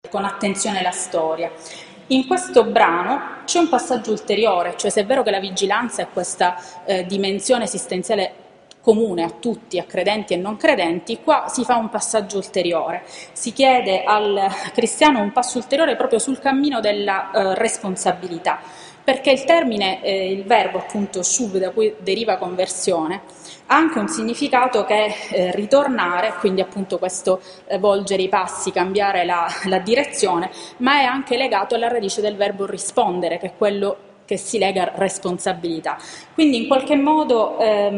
con attenzione la storia. In questo brano c'è un passaggio ulteriore, cioè se è vero che la vigilanza è questa dimensione esistenziale comune a tutti, a credenti e non credenti, qua si fa un passaggio ulteriore, si chiede al cristiano un passo ulteriore proprio sul cammino della responsabilità, perché il termine, il verbo appunto shuv, da cui deriva conversione, ha anche un significato che è ritornare, quindi appunto questo volgere i passi, cambiare la direzione, ma è anche legato alla radice del verbo rispondere, che è quello che si lega a responsabilità. Quindi in qualche modo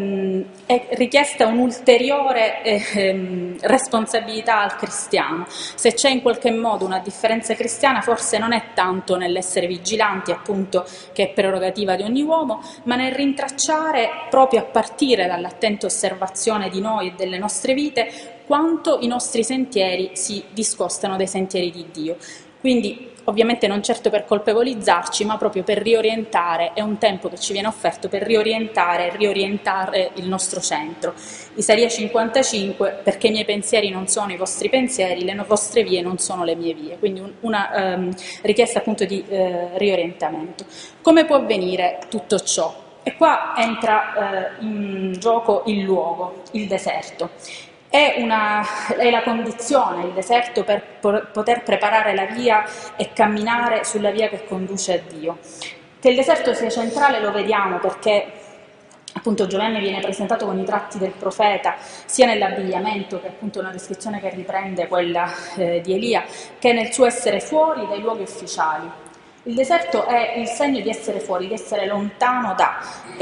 è richiesta un'ulteriore responsabilità al cristiano. Se c'è in qualche modo una differenza cristiana, forse non è tanto nell'essere vigilanti, appunto, che è prerogativa di ogni uomo, ma nel rintracciare, proprio a partire dall'attenta osservazione di noi e delle nostre vite, quanto i nostri sentieri si discostano dai sentieri di Dio. Quindi ovviamente non certo per colpevolizzarci, ma proprio per riorientare, è un tempo che ci viene offerto per riorientare il nostro centro. Isaia 55, perché i miei pensieri non sono i vostri pensieri, le vostre vie non sono le mie vie, quindi una richiesta appunto di riorientamento. Come può avvenire tutto ciò? E qua entra in gioco il luogo, il deserto. È la condizione, il deserto, per poter preparare la via e camminare sulla via che conduce a Dio. Che il deserto sia centrale lo vediamo perché appunto Giovanni viene presentato con i tratti del profeta, sia nell'abbigliamento, che è appunto una descrizione che riprende quella di Elia, che nel suo essere fuori dai luoghi ufficiali. Il deserto è il segno di essere fuori, di essere lontano da,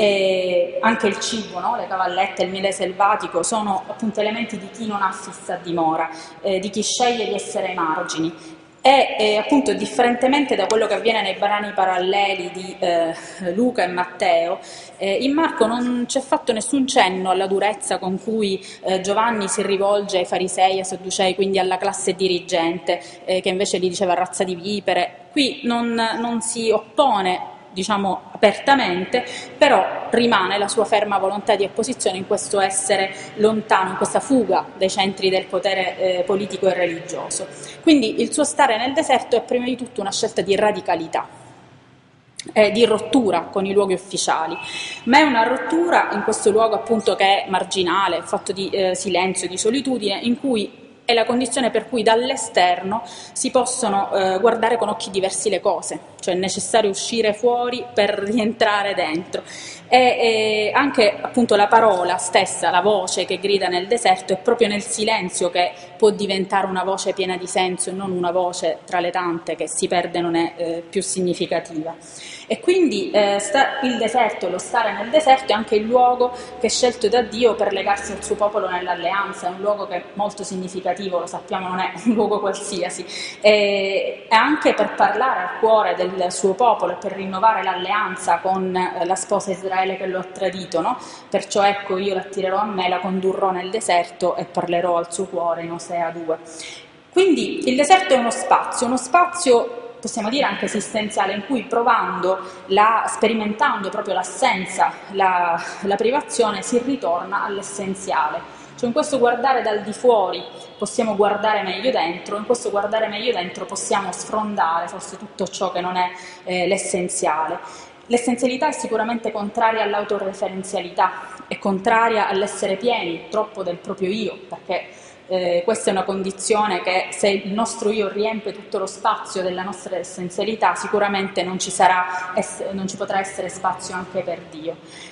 anche il cibo, no? Le cavallette, il miele selvatico sono appunto elementi di chi non ha fissa dimora, di chi sceglie di essere ai margini. E appunto differentemente da quello che avviene nei brani paralleli di Luca e Matteo, in Marco non c'è fatto nessun cenno alla durezza con cui Giovanni si rivolge ai farisei, ai sadducei, quindi alla classe dirigente, che invece gli diceva razza di vipere. Qui non si oppone, diciamo, apertamente, però rimane la sua ferma volontà di opposizione in questo essere lontano, in questa fuga dai centri del potere politico e religioso. Quindi il suo stare nel deserto è prima di tutto una scelta di radicalità, di rottura con i luoghi ufficiali, ma è una rottura in questo luogo appunto che è marginale, fatto di silenzio, di solitudine, in cui è la condizione per cui dall'esterno si possono guardare con occhi diversi le cose, cioè è necessario uscire fuori per rientrare dentro. E anche appunto la parola stessa, la voce che grida nel deserto, è proprio nel silenzio che può diventare una voce piena di senso e non una voce tra le tante che si perde, non è più significativa. E quindi il deserto, lo stare nel deserto è anche il luogo che è scelto da Dio per legarsi al suo popolo nell'alleanza, è un luogo che è molto significativo, lo sappiamo, non è un luogo qualsiasi, e anche per parlare al cuore del suo popolo e per rinnovare l'alleanza con la sposa Israele che lo ha tradito, no? Perciò ecco io l'attirerò a me, la condurrò nel deserto e parlerò al suo cuore, in Osea 2. Quindi il deserto è uno spazio possiamo dire anche esistenziale, in cui sperimentando proprio l'assenza, la privazione, si ritorna all'essenziale. Cioè in questo guardare dal di fuori possiamo guardare meglio dentro, in questo guardare meglio dentro possiamo sfrondare forse tutto ciò che non è l'essenziale. L'essenzialità è sicuramente contraria all'autoreferenzialità, è contraria all'essere pieni troppo del proprio io, perché questa è una condizione che se il nostro io riempie tutto lo spazio della nostra essenzialità sicuramente non ci potrà essere spazio anche per Dio.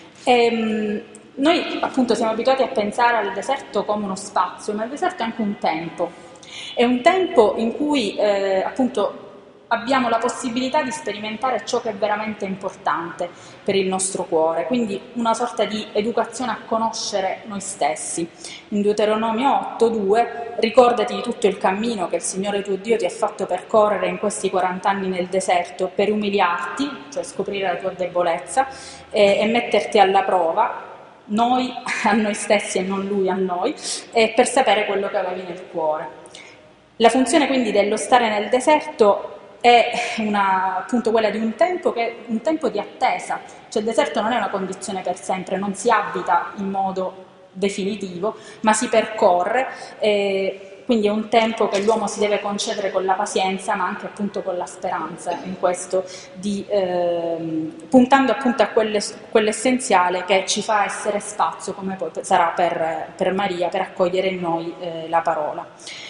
Noi appunto siamo abituati a pensare al deserto come uno spazio, ma il deserto è anche un tempo in cui appunto abbiamo la possibilità di sperimentare ciò che è veramente importante per il nostro cuore, quindi una sorta di educazione a conoscere noi stessi. In Deuteronomio 8:2 ricordati di tutto il cammino che il Signore tuo Dio ti ha fatto percorrere in questi 40 anni nel deserto per umiliarti, cioè scoprire la tua debolezza e metterti alla prova, noi a noi stessi e non lui a noi, per sapere quello che avevi nel cuore. La funzione quindi dello stare nel deserto è appunto quella di un tempo che è un tempo di attesa, cioè il deserto non è una condizione per sempre, non si abita in modo definitivo, ma si percorre quindi è un tempo che l'uomo si deve concedere con la pazienza, ma anche appunto con la speranza in questo, puntando appunto a quell'essenziale che ci fa essere spazio, come poi sarà per Maria, per accogliere in noi la parola.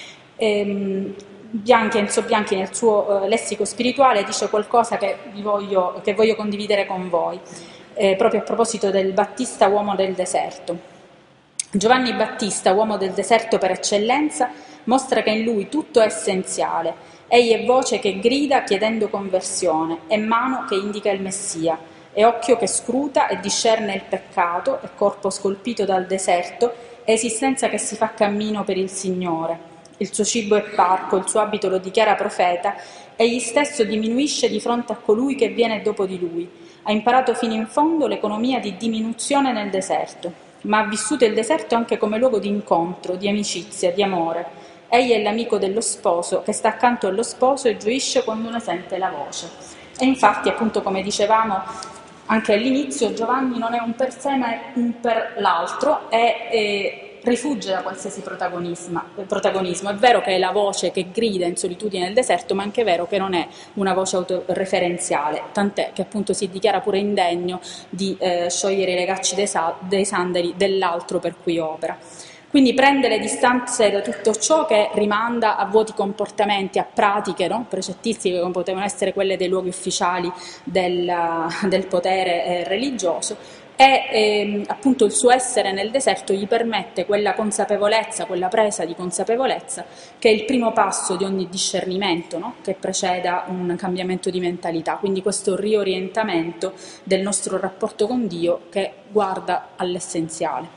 Enzo Bianchi nel suo lessico spirituale dice qualcosa che voglio condividere con voi, proprio a proposito del Battista uomo del deserto. Giovanni Battista, uomo del deserto per eccellenza, mostra che in lui tutto è essenziale. Egli è voce che grida chiedendo conversione, è mano che indica il Messia, è occhio che scruta e discerne il peccato, è corpo scolpito dal deserto, è esistenza che si fa cammino per il Signore. Il suo cibo è parco, il suo abito lo dichiara profeta, egli stesso diminuisce di fronte a colui che viene dopo di lui. Ha imparato fino in fondo l'economia di diminuzione nel deserto, ma ha vissuto il deserto anche come luogo di incontro, di amicizia, di amore. Egli è l'amico dello sposo che sta accanto allo sposo e gioisce quando ne sente la voce. E infatti, appunto, come dicevamo anche all'inizio, Giovanni non è un per sé ma è un per l'altro e rifugge da qualsiasi protagonismo. È vero che è la voce che grida in solitudine nel deserto, ma è anche vero che non è una voce autoreferenziale, tant'è che appunto si dichiara pure indegno di sciogliere i legacci dei sandali dell'altro per cui opera. Quindi prende le distanze da tutto ciò che rimanda a vuoti comportamenti, a pratiche, no? Precettistiche come potevano essere quelle dei luoghi ufficiali del potere religioso, e appunto il suo essere nel deserto gli permette quella consapevolezza, quella presa di consapevolezza che è il primo passo di ogni discernimento, no? Che preceda un cambiamento di mentalità, quindi questo riorientamento del nostro rapporto con Dio che guarda all'essenziale.